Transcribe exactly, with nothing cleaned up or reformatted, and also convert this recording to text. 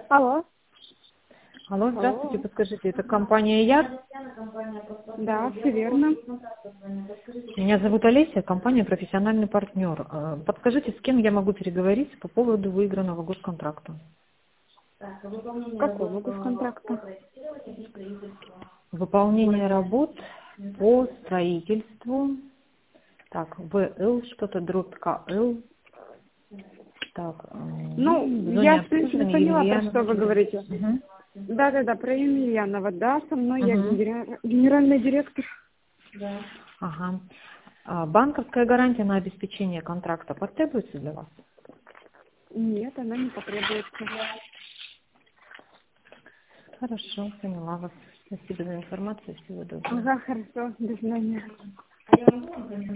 Алло. Алло, здравствуйте, подскажите, это компания Яр? Да, все верно. Меня зовут Олеся, компания «Профессиональный партнер». Э, Подскажите, с кем я могу переговорить по поводу выигранного госконтракта? Какого госконтракта? Выполнение работ по строительству, так, ВЛ, что-то дробь КЛ, так, э, Ну, в я, зоне в принципе, обслуживания поняла, про что Емельянова. вы говорите. Угу. Да-да-да, про Емельянова. Да, со мной я Угу. генера- генеральный директор. Ага. А банковская гарантия на обеспечение контракта потребуется для вас? Нет, она не потребуется. Хорошо, поняла вас. Спасибо за информацию. Всего доброго. Ага, хорошо, до свидания.